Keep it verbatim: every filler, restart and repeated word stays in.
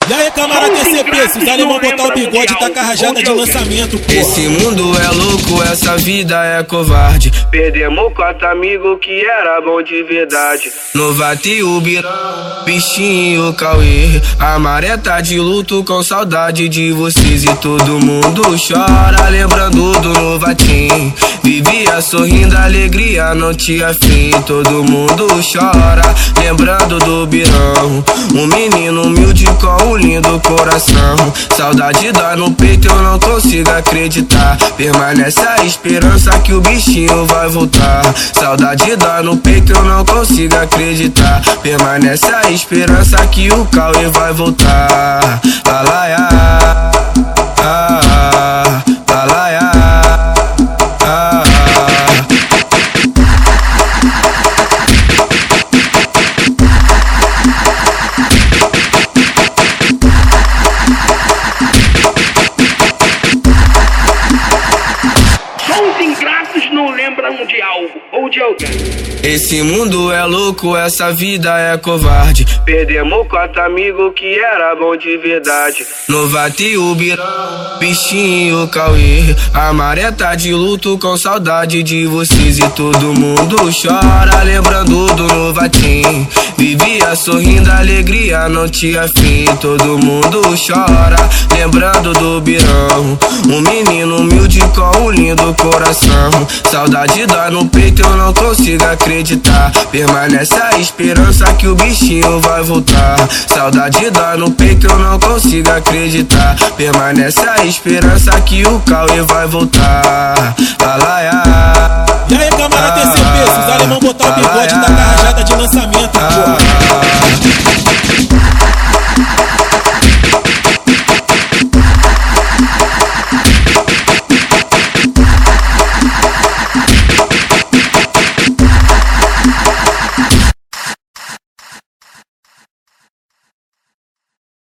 E aí, camarada T C P, se os alemão botar o bigode, tá com a rajada de lançamento, porra. Esse mundo é louco, essa vida é covarde. Perdemos quatro amigos que era bom de verdade. Novati, o Birão, bichinho, Cauê. A maré tá de luto com saudade de vocês. E todo mundo chora lembrando do Novatinho. Vivia sorrindo, alegria não tinha fim. Todo mundo chora lembrando do Birão. Um menino humilde com um lindo coração. Saudade dá no peito, eu não consigo acreditar. Permanece a esperança que o bichinho vai voltar. Saudade dá no peito, eu não consigo acreditar. Permanece a esperança que o Cauê vai voltar. Lalaia, ah, lalaia, ah. Os ingratos não lembram de algo ou de alguém. Esse mundo é louco, essa vida é covarde. Perdemos quatro amigos que era bom de verdade. Novati, o Birão, bichinho, Cauê. A maré tá de luto com saudade de vocês. E todo mundo chora lembrando do Novatinho. Vivia sorrindo, alegria não tinha fim. Todo mundo chora lembrando do Birão. Um menino humilde com um lindo coração. Saudade dá no peito, eu não consigo acreditar. Permanece a esperança que o bichinho vai voltar. Saudade dá no peito, eu não consigo acreditar. Permanece a esperança que o Cauê vai voltar. Lalaia. E aí, camarada T C P, se os alemão botar o bigode, tá com a rajada de lançamento, porra.